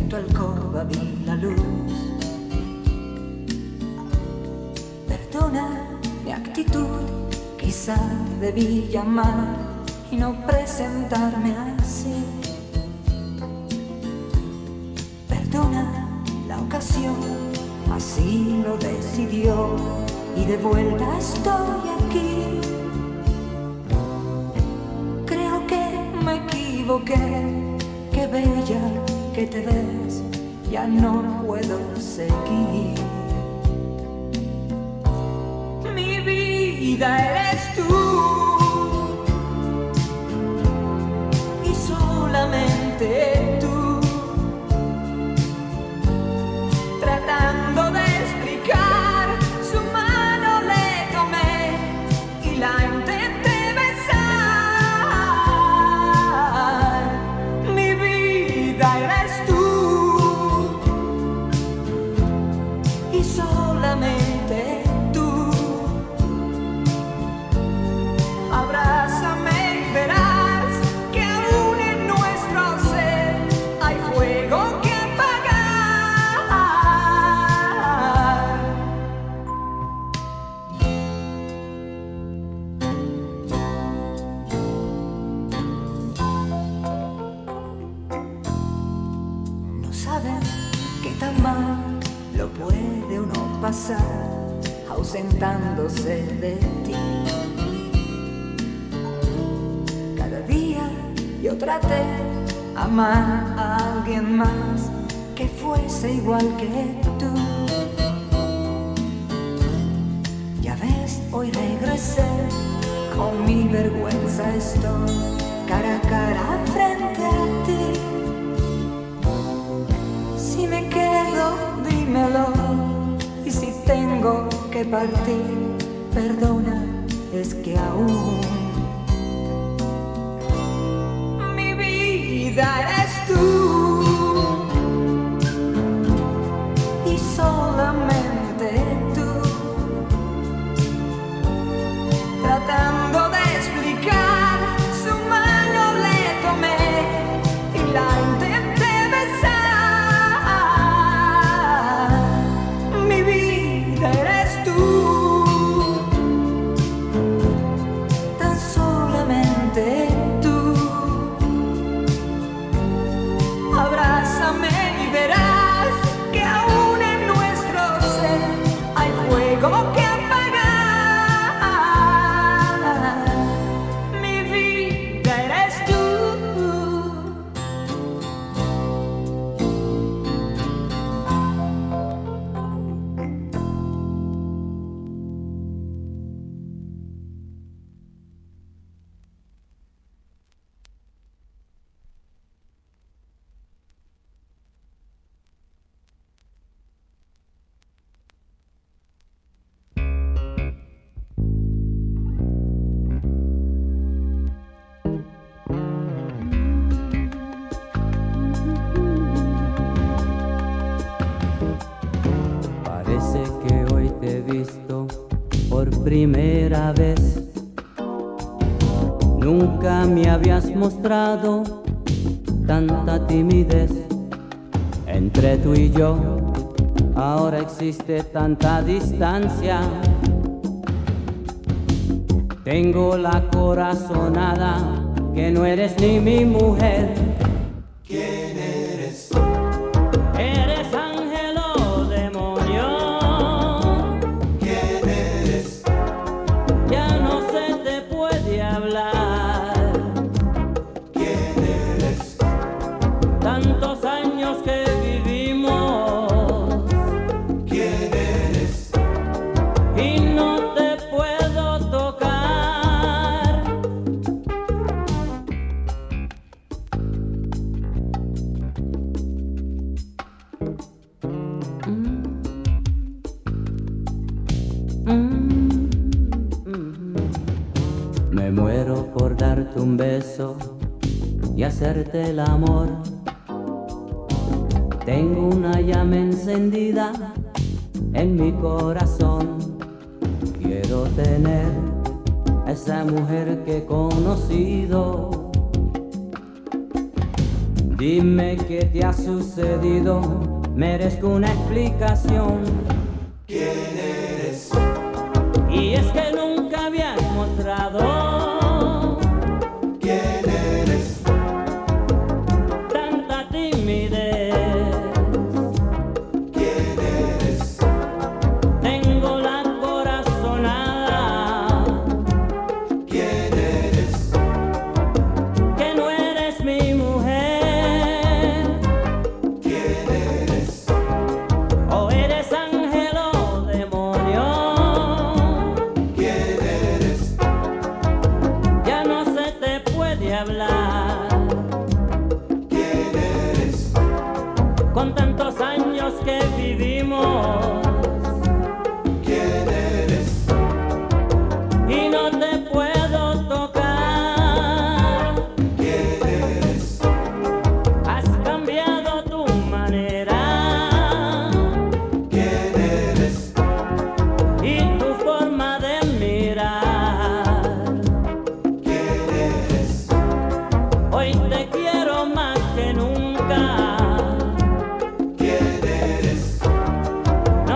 tu alcoba vi la luz. Perdona mi actitud, quizá debí llamar y no presentarme así. Perdona la ocasión, así lo decidió y de vuelta estoy aquí. Creo que me equivoqué, qué bella que te ves, ya no puedo seguir. Mi vida eres tú y solamente tú, tratando de explicar, su mano le tomé y la intenté besar. Mi vida eres tú y solamente tú. Abrázame y verás que aún en nuestro ser hay fuego que apagar. No sabes qué tan mal lo puede uno pasar ausentándose de ti. Cada día yo traté amar a alguien más que fuese igual que tú. Ya ves, hoy regresé, con mi vergüenza estoy cara a cara frente a ti. Si me quedo, dímelo, y si tengo que partir, perdona, es que aún mi vida eres tú y solamente tú, tratando de explicar, su mano le tomé y la intenté besar. Mi vida eres tú, tan solamente tú. Abrázame y verás que aún en nuestro ser hay fuego que apagar. Mi vida eres tú. Parece que hoy te he visto por primera vez. Nunca me habías mostrado tanta timidez. Entre tú y yo ahora existe tanta distancia. Tengo la corazonada que no eres ni mi mujer. ¿Quién eres? Eres ángel o demonio. ¿Quién eres? Ya no se te puede hablar. ¿Quién eres? Tantos años que vivimos ¿Quién eres? y no te puedo tocar. Me muero por darte un beso y hacerte el amor. Tengo una llama encendida en mi corazón. Quiero tener esa mujer que he conocido. Dime qué te ha sucedido, merezco una explicación. ¿Quién eres? Y es que nunca habías mostrado ¿Quién eres? tanta timidez. ¿Quién eres? Tengo la corazonada. ¿Quién eres? Que no eres mi mujer. ¿Quién eres? O eres ángel o demonio. ¿Quién eres? Ya no se te puede hablar. ¿Quién eres? Con tantos años que vivimos ¿Quién eres? y no te puedo tocar. ¿Quién eres? Has cambiado tu manera ¿Quién eres? y tu forma de mirar. ¿Quién eres? Hoy te quiero más que nunca. ¿Quién eres?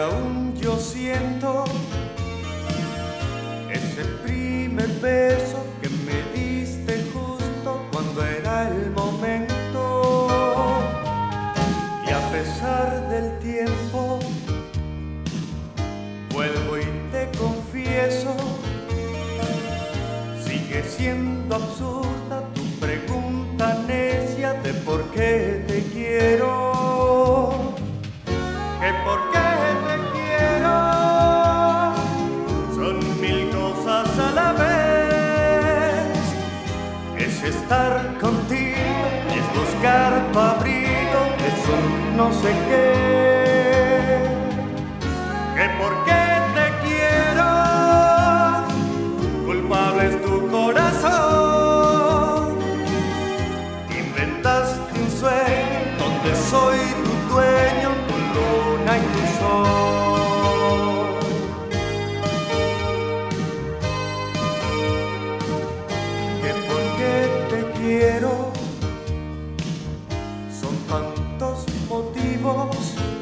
aún yo siento ese primer beso que me diste justo cuando era el momento. Y a pesar del tiempo, vuelvo y te confieso, sigue siendo absurda tu pregunta necia de por qué te quiero. Que por qué te quiero son mil cosas a la vez. Es estar contigo, es buscar tu abrigo, es un no sé qué. Que por qué te quiero, culpable es tu corazón. Inventaste un sueño donde soy tu dueño, tu luna y tu sol. Que por qué te quiero son tantos motivos.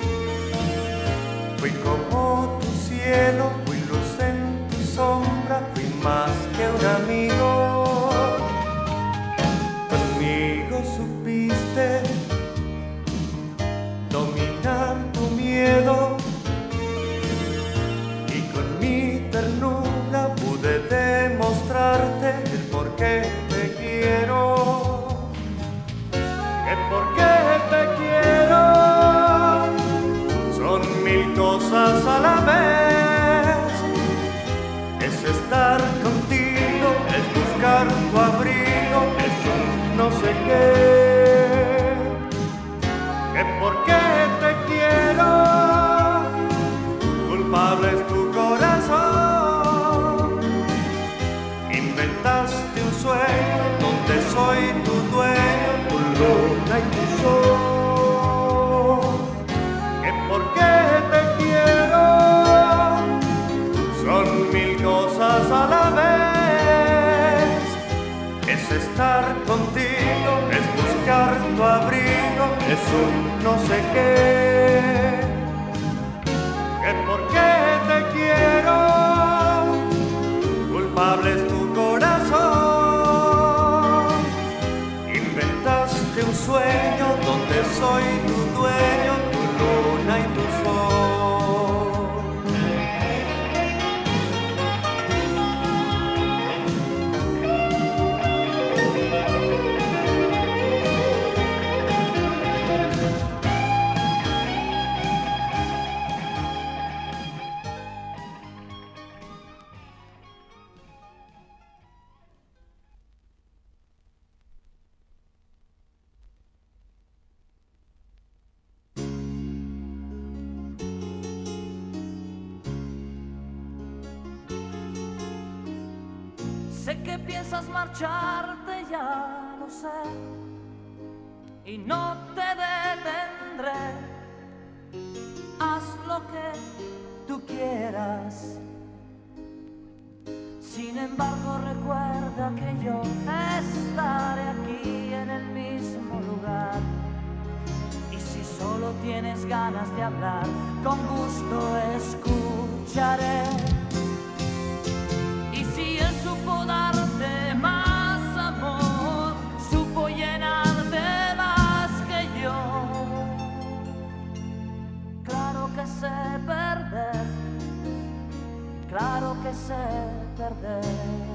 Fui como tu cielo, fui luz en tu sombra, fui más que un amigo. Conmigo supiste dominar tu miedo y con mi ternura pude demostrarte el por qué te quiero. Que por qué te quiero son mil cosas a la vez. Es estar contigo, es buscar tu abrigo, es un no sé qué. Que por qué te quiero, culpable es tu corazón. Inventaste un sueño donde soy tu dueño, tu luna y tu sol. Que por qué te quiero son mil cosas a la vez. Es estar contigo, es buscar tu abrigo, es un no sé qué. Que por qué te quiero, culpable es tu corazón. Inventaste un sueño donde soy tu dueño, tu luna y tu sol. Sé que piensas marcharte, ya lo sé, y no te detendré. Haz lo que tú quieras. Sin embargo, recuerda que yo estaré aquí en el mismo lugar. Y si solo tienes ganas de hablar, con gusto escucharé. Y si él supo darte más amor, supo llenarte más que yo. Claro que sé perder, claro que sé perder.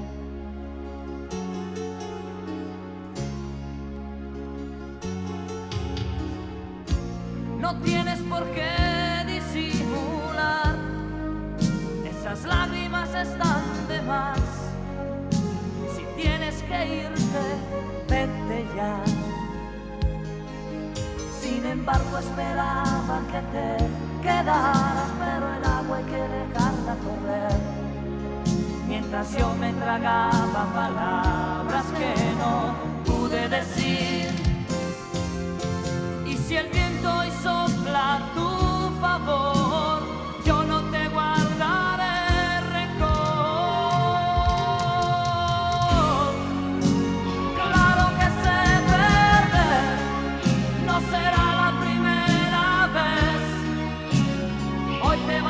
No tienes por qué disimular, esas lágrimas están de más. Si tienes que irte, vete ya. Sin embargo, esperaba que te quedaras, pero el agua hay que dejarla correr. Mientras yo me tragaba palabras que no pude decir. Y si el viento hoy sopla a tu favor, yo no te guardaré rencor. Claro que sé perder, no será la primera vez. Hoy te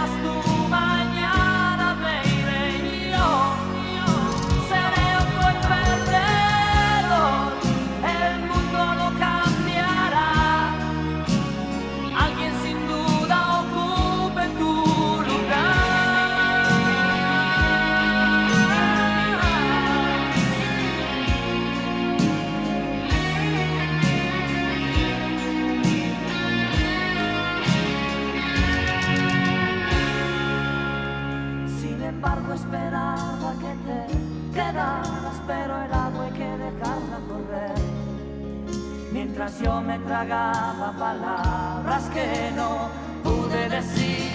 mientras yo me tragaba palabras que no pude decir.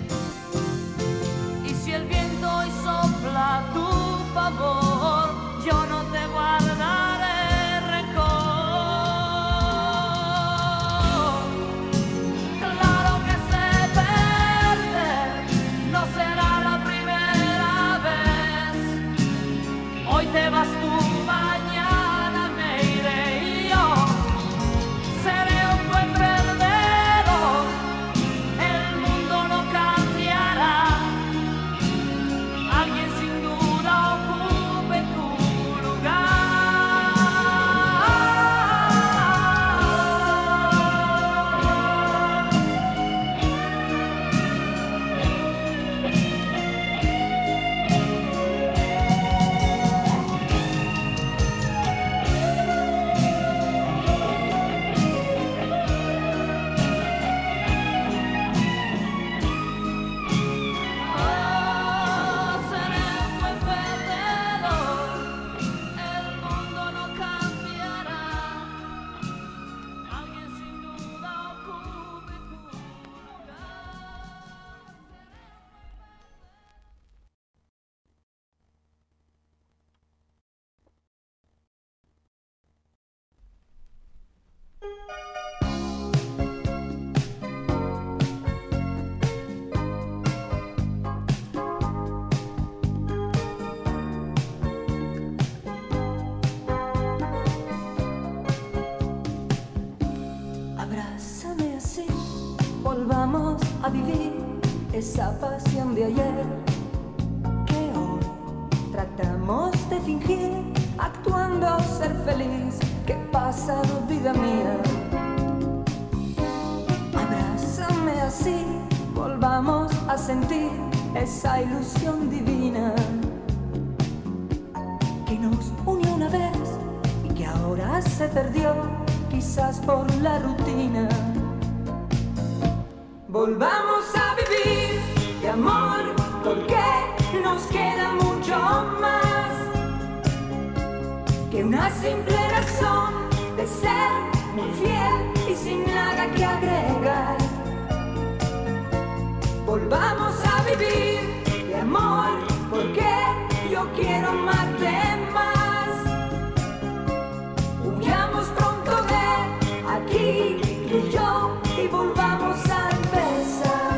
Y si el viento hoy sopla a tu favor, yo no te guardaré rencor. Claro que sé perder, no será la primera vez. Hoy te vas tú, mañana me iré y yo seré un buen perdedor. El mundo no cambiará, alguien sin duda ocupe tu lugar. Seré un buen perdedor, el mundo no cambiará, alguien sin duda ocupe tu lugar. Abrázame así, volvamos a vivir esa pasión de ayer que hoy tratamos de fingir, actuando ser feliz. ¿Qué pasa, vida mía? Abrázame así, volvamos a sentir esa ilusión divina que nos unió una vez y que ahora se perdió, quizás por la rutina. Volvamos a vivir de amor, porque nos queda mucho más que una simple razón de ser muy fiel y sin nada que agregar. Volvamos a vivir de amor, porque yo quiero amarte más. Huyamos pronto de aquí, tú y yo, y volvamos a empezar.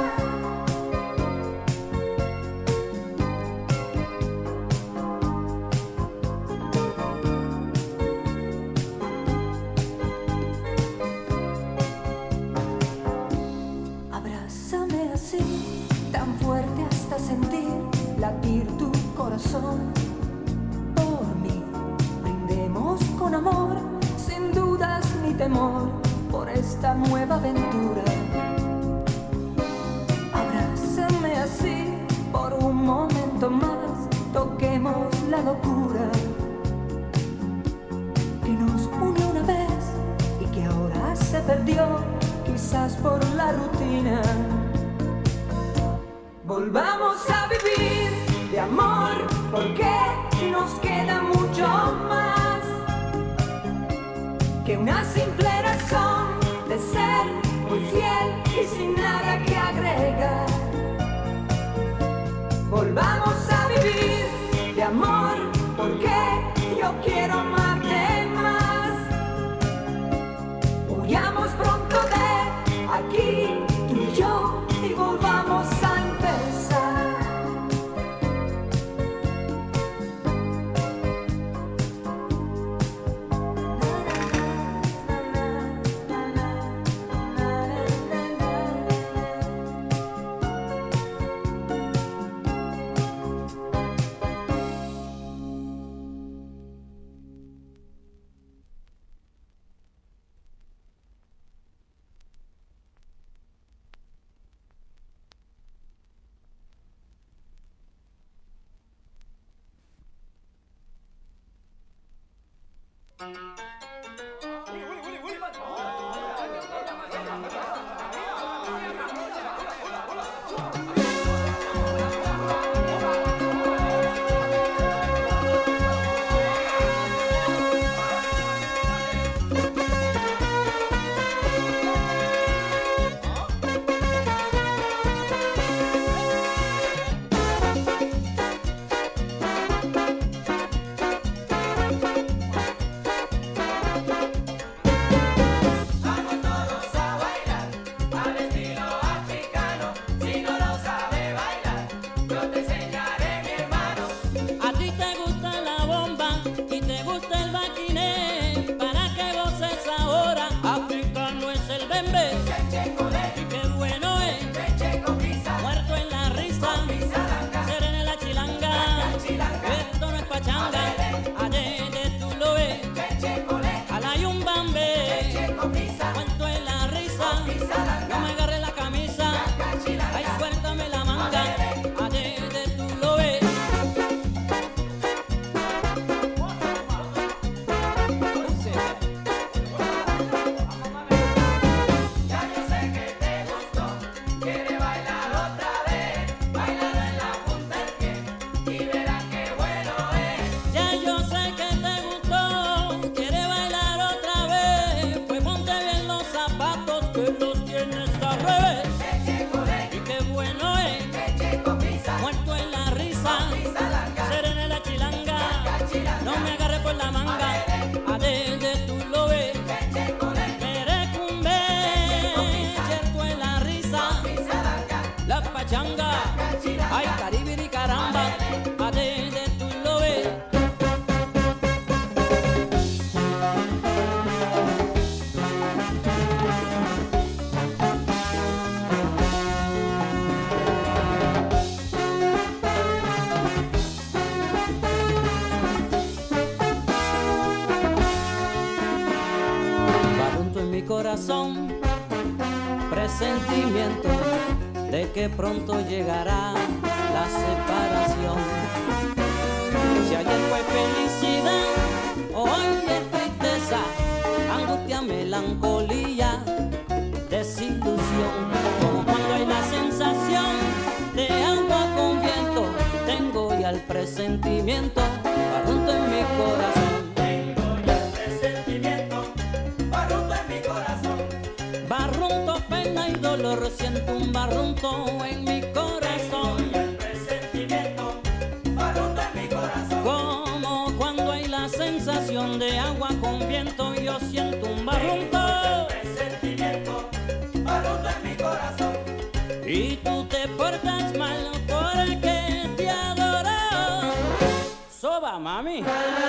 Abrázame así, tan fuerte hasta sentir latir tu corazón. Por mí, brindemos con amor, sin dudas ni temor, por esta nueva aventura. Abrázame así, por un momento más, toquemos la locura que nos unió una vez y que ahora se perdió, quizás por la rutina. Volvamos a vivir de amor, porque nos queda mucho más que una simple razón de ser muy fiel y sin nada que agregar. Volvamos a vivir de amor, porque yo quiero amarte más. Huyamos pronto de aquí, tú y yo, y volvamos a empezar. tú los tienes al revés. Y qué bueno es, muerto en la risa, serena la chilanga, no me agarre por la manga, a desde tú lo ves. Merecumbe, muerto en la risa, la pachanga, ay caribiri caramba, a desde tú lo ves. Corazón, presentimiento de que pronto llegará la separación. Si ayer fue felicidad, hoy es tristeza, angustia, melancolía, desilusión. Como cuando hay la sensación de agua con viento, tengo ya el presentimiento barrunto en mi corazón. Barrunto, pena y dolor, siento un barrunto en mi corazón. El presentimiento, barrunto en mi corazón. Como cuando hay la sensación de agua con viento, yo siento un barrunto. El presentimiento, barrunto en mi corazón. Y tú te portas mal porque te adoro. Soba, mami.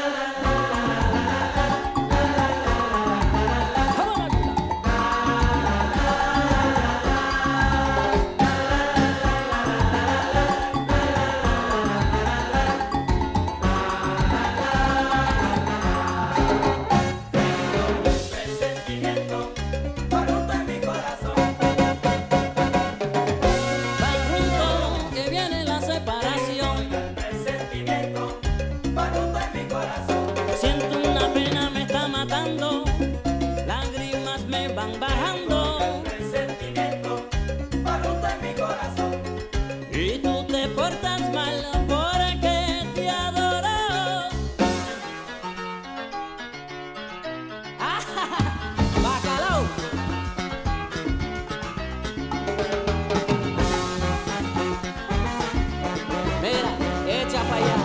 Lágrimas me van bajando. El presentimiento, barrunto en mi corazón. Y tú te portas mal porque te adoro. ¡Bacalao! Mira, echa para allá.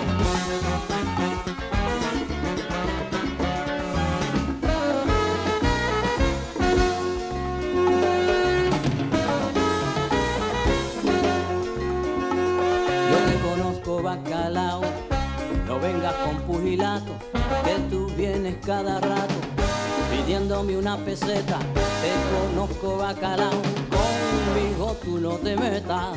Bacalao, no vengas con pugilato, que tú vienes cada rato pidiéndome una peseta. Te conozco, bacalao, conmigo tú no te metas.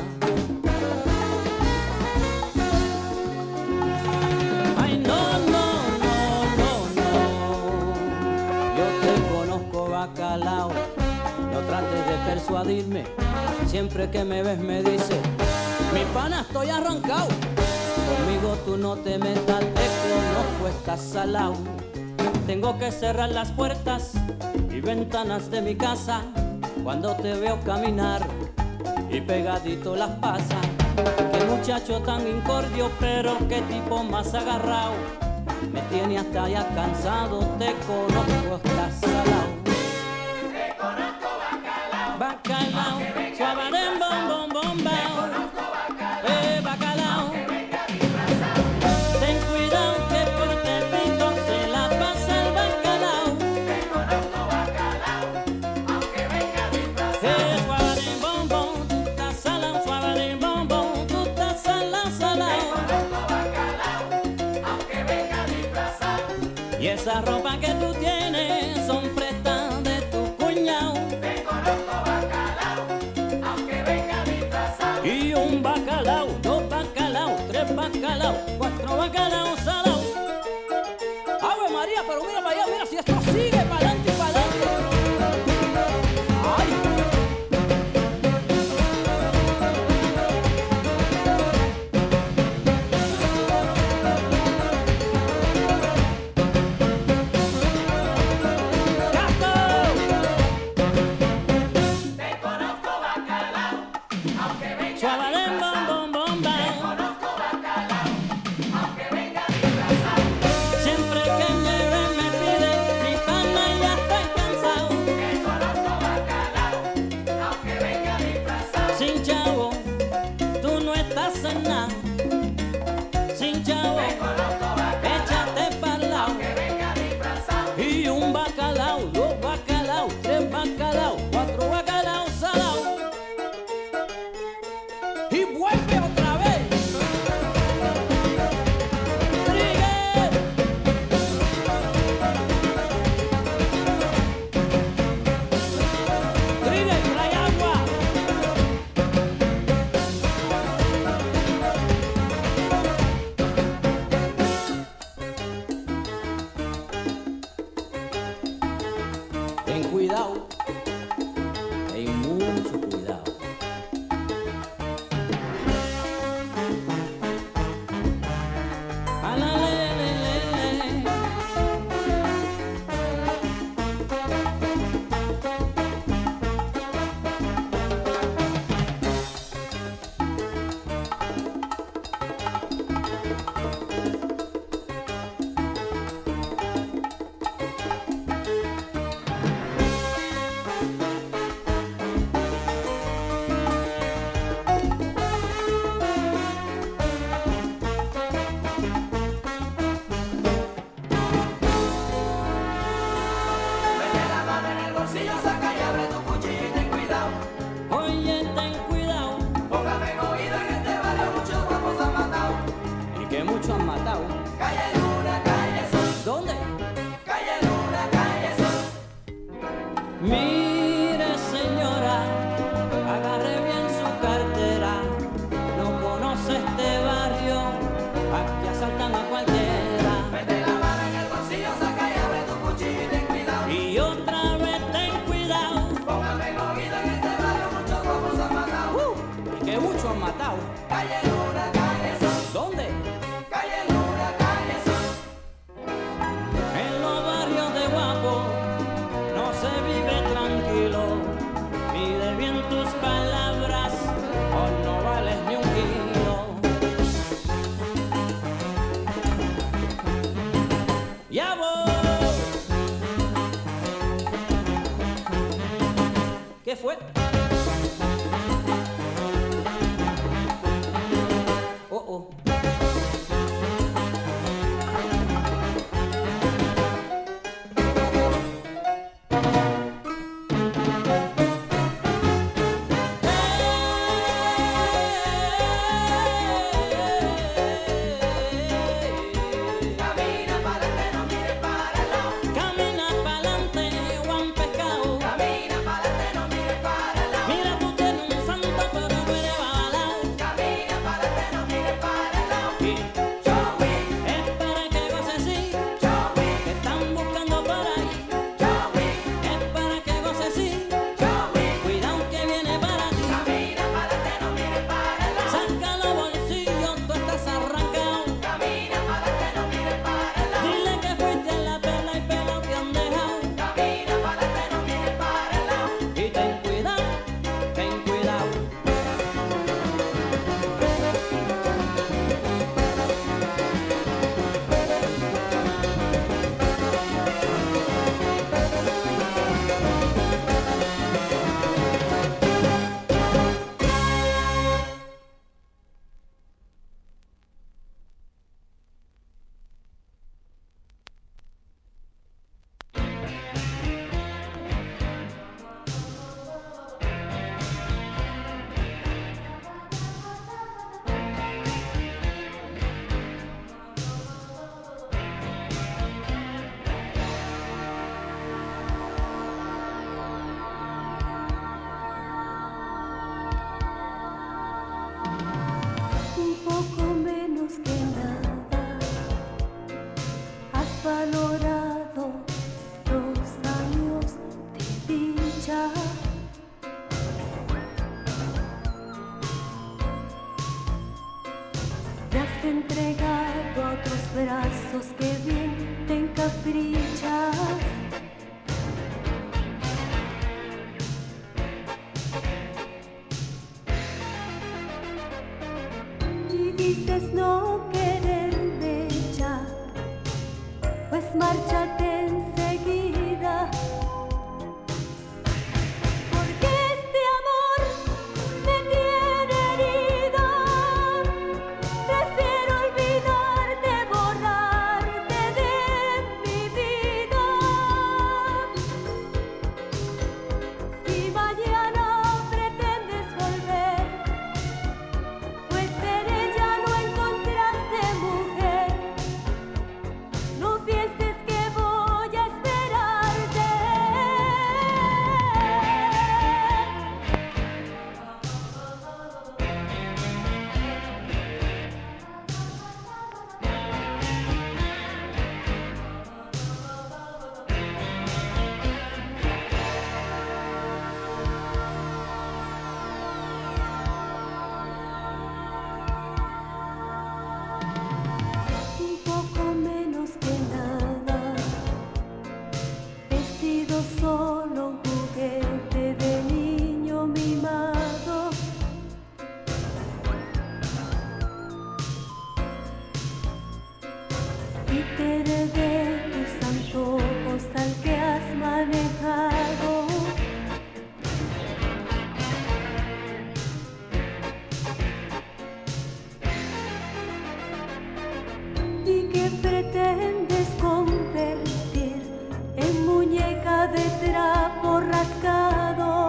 Ay, no, no, no, no, no. Yo te conozco, bacalao, no trates de persuadirme. Siempre que me ves me dices, mi pana, estoy arrancado. Conmigo tú no te metas, te conozco, estás salao. Tengo que cerrar las puertas y ventanas de mi casa cuando te veo caminar y pegadito las pasas. Qué muchacho tan incordio, pero qué tipo más agarrado. Me tiene hasta ya cansado, te conozco, estás salao. Te conozco, bacalao. Bacalao, suabarem, bom, bom, bom, bao. Bacalao. Ten cuidado que por Tepito se la pasa el bacalao. Te conozco, bacalao, aunque venga disfrazado. Suabarem, bom, bom, tú estás salao. Suabarem, bom, bom, tú estás salao, salao. Te conozco, bacalao, aunque venga disfrazado. Y esa ropa que tú tienes son prestadas échate pa'l lado. Y un bacalao, dos bacalao, tres bacalao, cuatro bacalao salao. Y vuelve otra vez. Trigueño. Trigueño, trae agua. Ten cuidado, ten mucho cuidado. A la le, le, le, le. Oye, ten cuidado. Y que muchos han matado. ¿Dónde? Mire, señora, agarre bien su cartera. No conoce este barrio, aquí asaltan a cualquiera. Y otra vez ten cuidado. Y que muchos han matado. ¿Dónde? En los barrios de Guapo no se vive tranquilo. Mide bien tus palabras o no vales ni un kilo. Ya voy. ¿Qué fue? Oh, oh. Camina pa'lante, Juan Pescado. Mira, tú tienes un santo, pero no eres babalao. Y espera que goces, sí, que están buscando por ahí. Espera que goces, sí, cuidado que viene para ti. Saca los bolsillos, tú estás arrancado. Dile que fuiste a la pela y pelo que han dejado. Y ten cuidado, ten cuidado. Un poco menos que nada has valorado los años de dicha. Te has entregado a otros brazos que bien te encaprichas. Y dices no quererme ya, pues márchate enseguida. Porque este amor me tiene herida. Prefiero olvidarte pretendes convertir en muñeca de trapo rascado.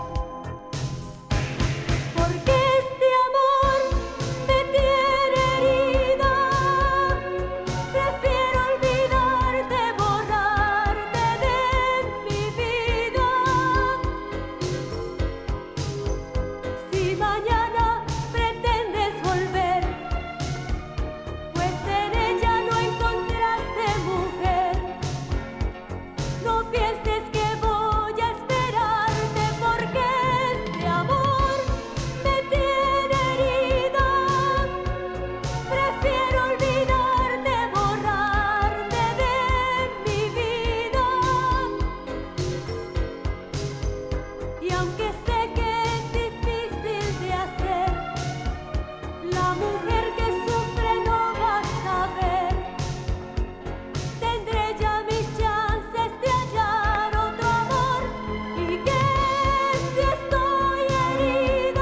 Porque este amor me tiene herida, prefiero olvidarte, borrarte de mi vida. Si mañana pretendes volver, pues en ella no encontraste mujer, no pienses que voy a esperarte, porque este amor me tiene herida. Prefiero olvidarte, borrarte de mi vida. Y aunque sé que es difícil de hacer, la mujer que sufre no va a saber. Tendré ya mis chances de hallar otro amor, y que si estoy herida.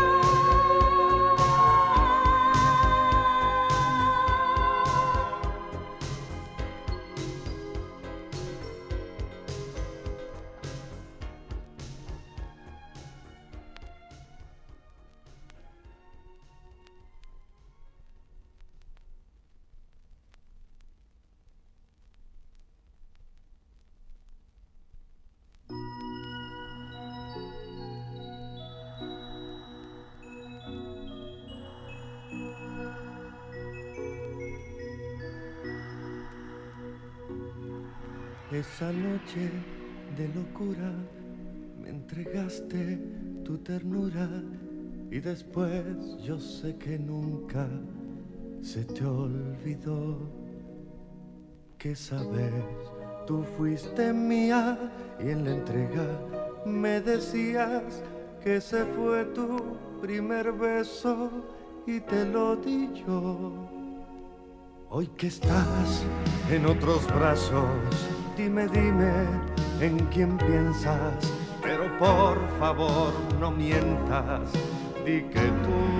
Esa noche de locura me entregaste tu ternura y después yo sé que nunca se te olvidó que esa vez tú fuiste mía y en la entrega me decías que ese fue tu primer beso y te lo di yo. Hoy que estás en otros brazos, dime en quién piensas, pero por favor no mientas, di que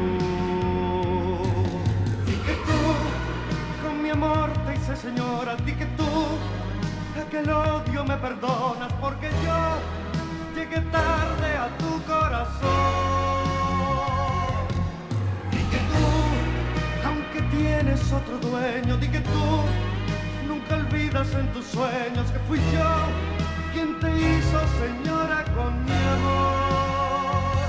tú, con mi amor te hice señora, di que tú, aquel odio me perdonas, porque yo llegué tarde a tu corazón. Di que tú, aunque tienes otro dueño, di que tú nunca olvidas en tus sueños que fui yo quien te hizo señora con mi amor.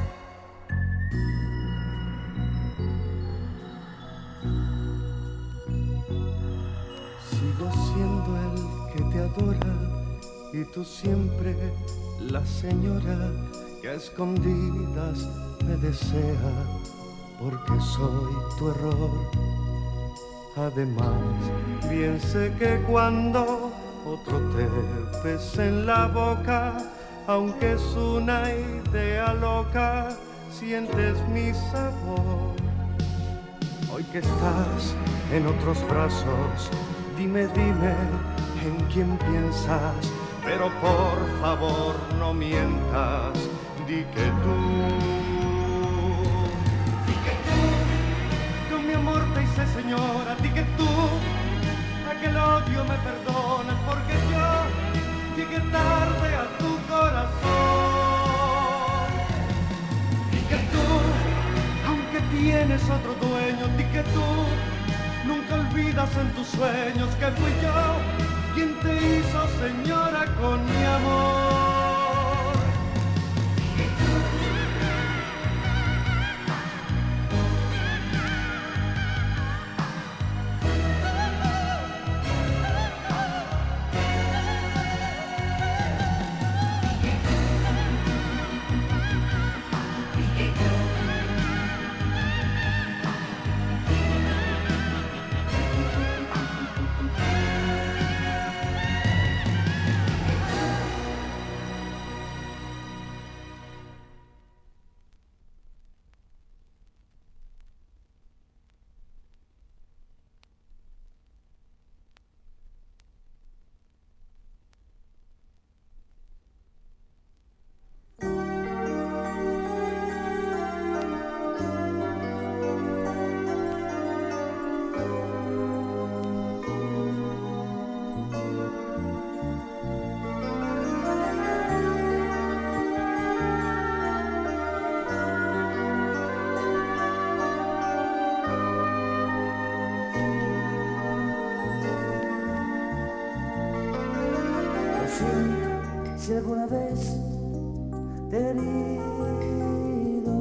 Sigo siendo el que te adora y tú siempre la señora que a escondidas me desea, porque soy tu error. Además, bien sé que cuando otro te besa en la boca, aunque es una idea loca, sientes mi sabor. Hoy que estás en otros brazos, dime en quién piensas, pero por favor no mientas, di que tú, con mi amor te hice señora, di que tú, aquel odio me perdonas, porque yo llegué tarde a tu corazón. Di que tú, aunque tienes otro dueño, di que tú nunca olvidas en tus sueños que fui yo quien te hizo señora con mi amor. alguna vez te he herido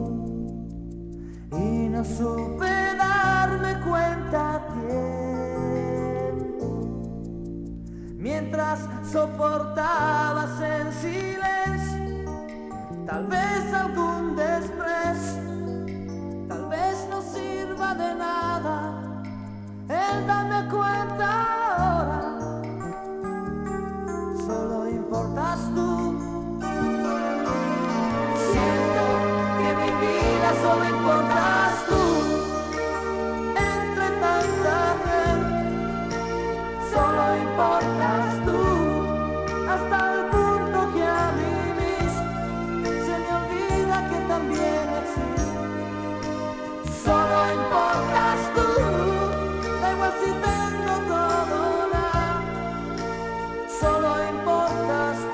y no supe darme cuenta a tiempo, mientras soportabas en silencio tal vez algún desprecio, tal vez no sirva de nada el darme cuenta ahora. Solo importas tú. Siento que mi vida solo importas tú. Entre tanta gente, solo importas tú. Hasta el punto que a mí mismo se me olvida que también existo. Solo importas tú. Da igual si tengo todo o nada. Solo importas tú.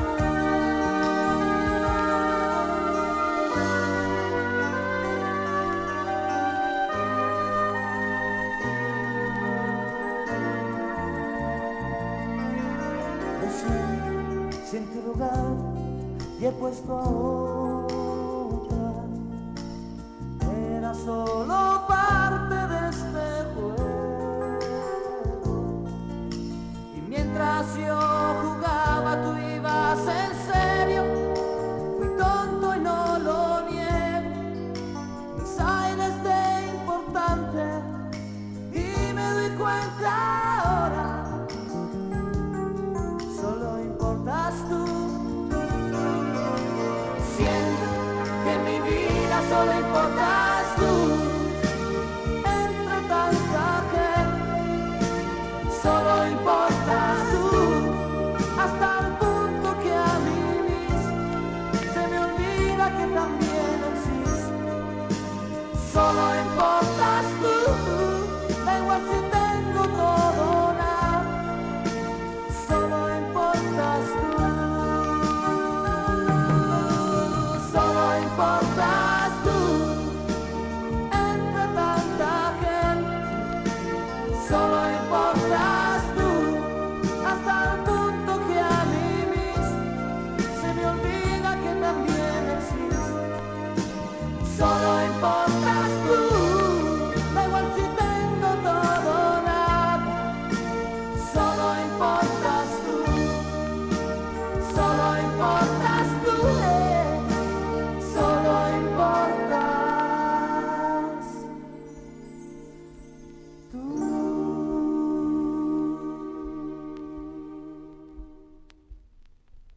Decí, si en tu lugar y he puesto a otra, era solo parte de este juego. Y mientras yo jugaba, tú ibas en serio. Fui tonto y no lo niego. Mis aires de importante y me doy cuenta ahora. Solo importas tú. Siento que en mi vida solo importas tú. Entre tanta gente, solo importas tú. Hasta el punto que a mí mismo se me olvida que también existo. Solo importas tú. Da igual si tengo todo o nada. Solo importas tú. Solo importas tú. Entre tanta gente, solo importas tú. Hasta el punto que a mí mismo se me olvida que también existo. Solo importas tú. Da igual si tengo todo o nada. Solo importas tú. Solo importas tú. Solo importas tú.